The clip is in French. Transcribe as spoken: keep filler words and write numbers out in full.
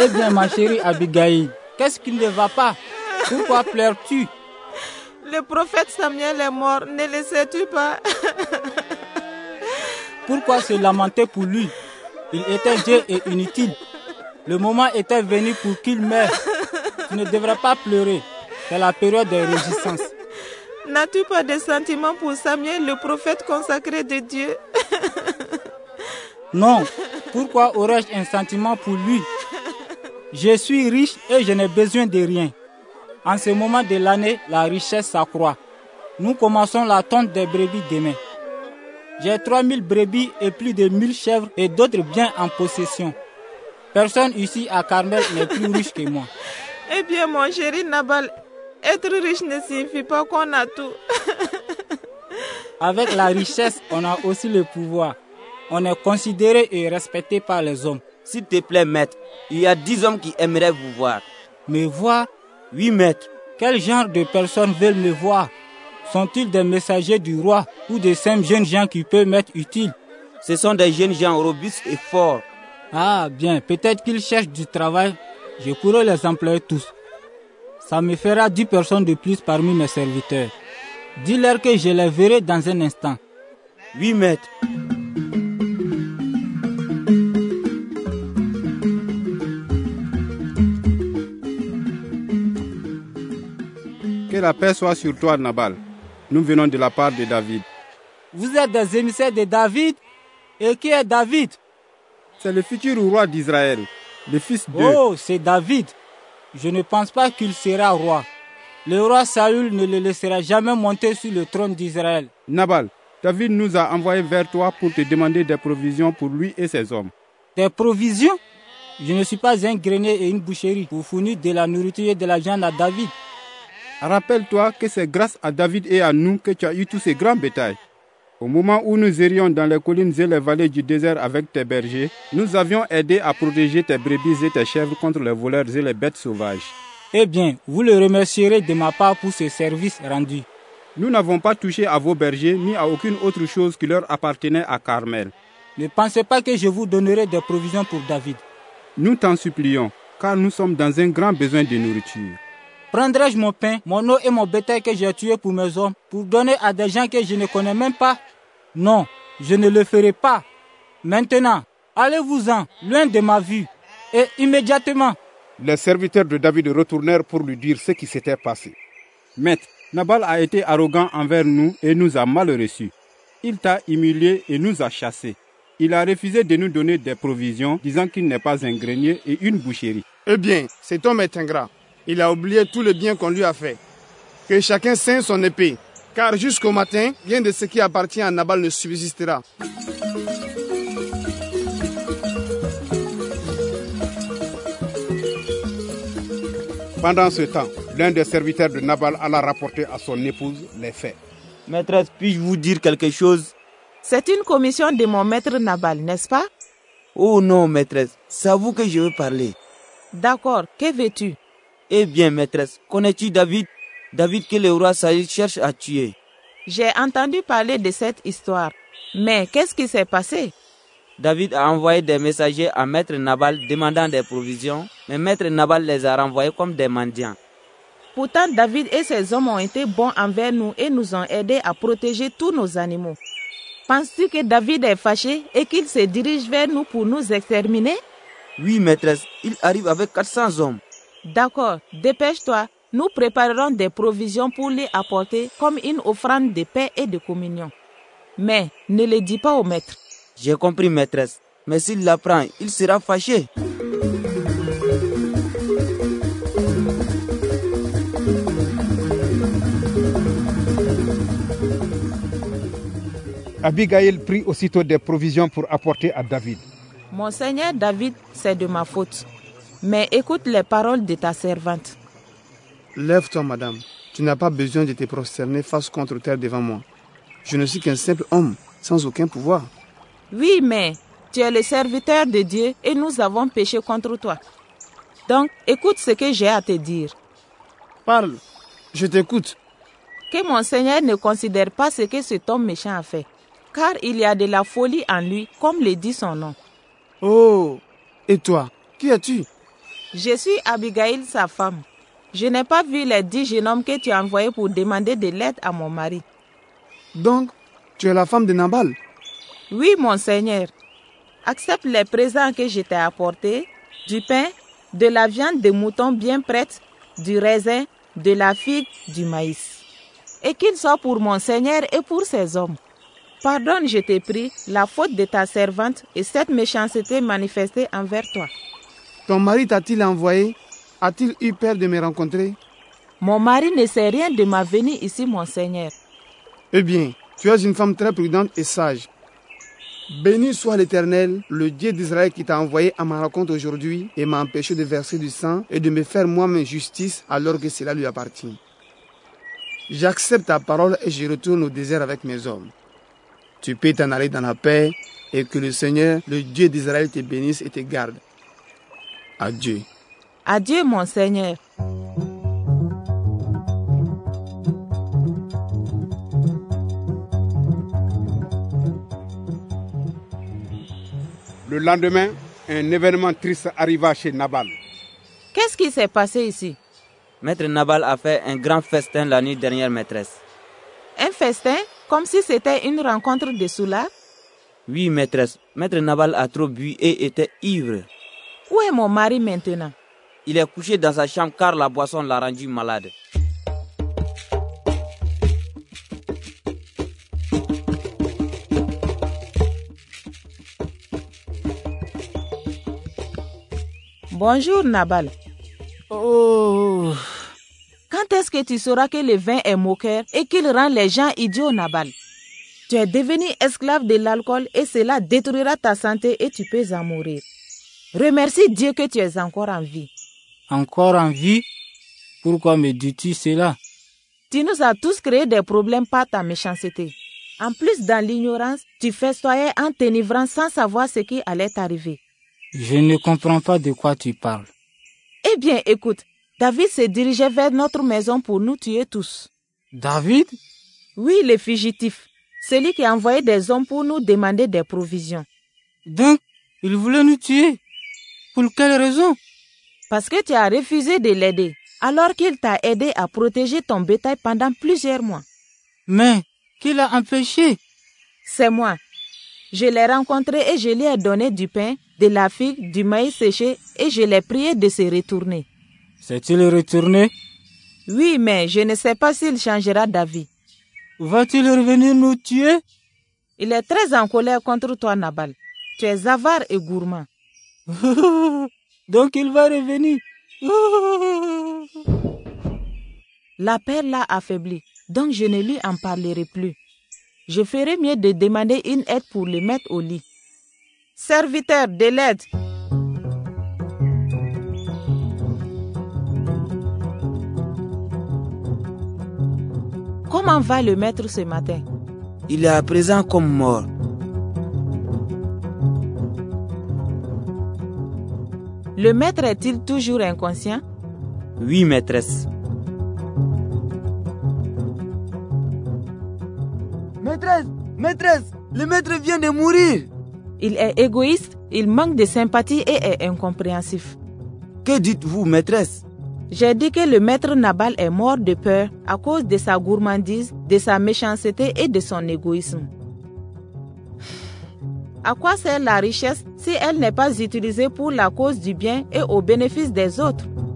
Eh bien, ma chérie Abigail, qu'est-ce qui ne va pas? Pourquoi pleures-tu? Le prophète Samuel est mort, ne le sais-tu pas? Pourquoi se lamenter pour lui? Il était vieux et inutile. Le moment était venu pour qu'il meure. Tu ne devrais pas pleurer. C'est la période de résistance. N'as-tu pas de sentiments pour Samuel, le prophète consacré de Dieu? Non. Pourquoi aurais-je un sentiment pour lui? Je suis riche et je n'ai besoin de rien. En ce moment de l'année, la richesse s'accroît. Nous commençons la tonte des brebis demain. J'ai trois mille brebis et plus de mille chèvres et d'autres biens en possession. Personne ici à Carmel n'est plus riche que moi. Eh bien, mon chéri Nabal, être riche ne signifie pas qu'on a tout. Avec la richesse, on a aussi le pouvoir. On est considéré et respecté par les hommes. S'il te plaît, maître, il y a dix hommes qui aimeraient vous voir. Me voir? Oui, maître. Quel genre de personnes veulent me voir? Sont-ils des messagers du roi ou de simples jeunes gens qui peuvent m'être utiles? Ce sont des jeunes gens robustes et forts. Ah, bien, peut-être qu'ils cherchent du travail. Je pourrais les employer tous. Ça me fera dix personnes de plus parmi mes serviteurs. Dis-leur que je les verrai dans un instant. Oui, maître. Que la paix soit sur toi, Nabal. Nous venons de la part de David. Vous êtes des émissaires de David? Et qui est David? C'est le futur roi d'Israël, le fils de... Oh, c'est David. Je ne pense pas qu'il sera roi. Le roi Saül ne le laissera jamais monter sur le trône d'Israël. Nabal, David nous a envoyés vers toi pour te demander des provisions pour lui et ses hommes. Des provisions? Je ne suis pas un grenier et une boucherie pour fournir de la nourriture et de la viande à David. Rappelle-toi que c'est grâce à David et à nous que tu as eu tous ces grands bétails. Au moment où nous irions dans les collines et les vallées du désert avec tes bergers, nous avions aidé à protéger tes brebis et tes chèvres contre les voleurs et les bêtes sauvages. Eh bien, vous le remercierez de ma part pour ce service rendu. Nous n'avons pas touché à vos bergers ni à aucune autre chose qui leur appartenait à Carmel. Ne pensez pas que je vous donnerai des provisions pour David. Nous t'en supplions, car nous sommes dans un grand besoin de nourriture. Prendrai-je mon pain, mon eau et mon bétail que j'ai tué pour mes hommes pour donner à des gens que je ne connais même pas? Non, je ne le ferai pas. Maintenant, allez-vous-en, loin de ma vue, et immédiatement. Les serviteurs de David retournèrent pour lui dire ce qui s'était passé. Maître, Nabal a été arrogant envers nous et nous a mal reçus. Il t'a humilié et nous a chassés. Il a refusé de nous donner des provisions, disant qu'il n'est pas un grenier et une boucherie. Eh bien, cet homme est ingrat. Il a oublié tout le bien qu'on lui a fait. Que chacun ceigne son épée, car jusqu'au matin, rien de ce qui appartient à Nabal ne subsistera. Pendant ce temps, l'un des serviteurs de Nabal alla rapporter à son épouse les faits. Maîtresse, puis-je vous dire quelque chose? C'est une commission de mon maître Nabal, n'est-ce pas? Oh non, maîtresse, c'est à vous que je veux parler. D'accord, que veux-tu? Eh bien, maîtresse, connais-tu David? David que le roi Saül cherche à tuer. J'ai entendu parler de cette histoire. Mais qu'est-ce qui s'est passé? David a envoyé des messagers à maître Nabal demandant des provisions, mais maître Nabal les a renvoyés comme des mendiants. Pourtant, David et ses hommes ont été bons envers nous et nous ont aidés à protéger tous nos animaux. Penses-tu que David est fâché et qu'il se dirige vers nous pour nous exterminer? Oui, maîtresse, il arrive avec quatre cents hommes. D'accord, dépêche-toi. Nous préparerons des provisions pour les apporter comme une offrande de paix et de communion. Mais ne le dis pas au maître. J'ai compris, maîtresse. Mais s'il l'apprend, il sera fâché. Abigail prit aussitôt des provisions pour apporter à David. Mon Seigneur David, c'est de ma faute. Mais écoute les paroles de ta servante. Lève-toi, madame. Tu n'as pas besoin de te prosterner face contre terre devant moi. Je ne suis qu'un simple homme, sans aucun pouvoir. Oui, mais tu es le serviteur de Dieu et nous avons péché contre toi. Donc, écoute ce que j'ai à te dire. Parle, je t'écoute. Que mon Seigneur ne considère pas ce que cet homme méchant a fait, car il y a de la folie en lui, comme le dit son nom. Oh, et toi, qui es-tu? Je suis Abigail, sa femme. Je n'ai pas vu les dix jeunes hommes que tu as envoyés pour demander de l'aide à mon mari. Donc, tu es la femme de Nabal? Oui, mon Seigneur. Accepte les présents que je t'ai apportés, du pain, de la viande de mouton bien prête, du raisin, de la figue, du maïs. Et qu'il soit pour mon Seigneur et pour ses hommes. Pardonne, je t'ai prie, la faute de ta servante et cette méchanceté manifestée envers toi. Ton mari t'a-t-il envoyé? A-t-il eu peur de me rencontrer? Mon mari ne sait rien de ma venue ici, mon Seigneur. Eh bien, tu es une femme très prudente et sage. Béni soit l'Éternel, le Dieu d'Israël qui t'a envoyé à ma rencontre aujourd'hui et m'a empêché de verser du sang et de me faire moi-même justice alors que cela lui appartient. J'accepte ta parole et je retourne au désert avec mes hommes. Tu peux t'en aller dans la paix et que le Seigneur, le Dieu d'Israël, te bénisse et te garde. Adieu. Adieu, mon Seigneur. Le lendemain, un événement triste arriva chez Nabal. Qu'est-ce qui s'est passé ici? Maître Nabal a fait un grand festin la nuit dernière, maîtresse. Un festin? Comme si c'était une rencontre de soulards? Oui, maîtresse. Maître Nabal a trop bu et était ivre. Où est mon mari maintenant? Il est couché dans sa chambre car la boisson l'a rendu malade. Bonjour, Nabal. Oh. Quand est-ce que tu sauras que le vin est moqueur et qu'il rend les gens idiots, Nabal? Tu es devenu esclave de l'alcool et cela détruira ta santé et tu peux en mourir. Remercie Dieu que tu es encore en vie. Encore en vie? Pourquoi me dis-tu cela? Tu nous as tous créé des problèmes par ta méchanceté. En plus, dans l'ignorance, tu festoyais en t'enivrant sans savoir ce qui allait t'arriver. Je ne comprends pas de quoi tu parles. Eh bien, écoute, David se dirigeait vers notre maison pour nous tuer tous. David? Oui, le fugitif. Celui qui a envoyé des hommes pour nous demander des provisions. Donc, il voulait nous tuer? Pour quelle raison? Parce que tu as refusé de l'aider, alors qu'il t'a aidé à protéger ton bétail pendant plusieurs mois. Mais, qui l'a empêché? C'est moi. Je l'ai rencontré et je lui ai donné du pain, de la figue, du maïs séché et je l'ai prié de se retourner. S'est-il retourné? Oui, mais je ne sais pas s'il changera d'avis. Va-t-il revenir nous tuer? Il est très en colère contre toi, Nabal. Tu es avare et gourmand. Donc il va revenir. La peur l'a affaibli, donc je ne lui en parlerai plus. Je ferai mieux de demander une aide pour le mettre au lit. Serviteur, de l'aide. Comment va le maître ce matin? Il est à présent comme mort. Le maître est-il toujours inconscient? Oui, maîtresse. Maîtresse, maîtresse, le maître vient de mourir. Il est égoïste, il manque de sympathie et est incompréhensif. Que dites-vous, maîtresse? J'ai dit que le maître Nabal est mort de peur à cause de sa gourmandise, de sa méchanceté et de son égoïsme. À quoi sert la richesse si elle n'est pas utilisée pour la cause du bien et au bénéfice des autres?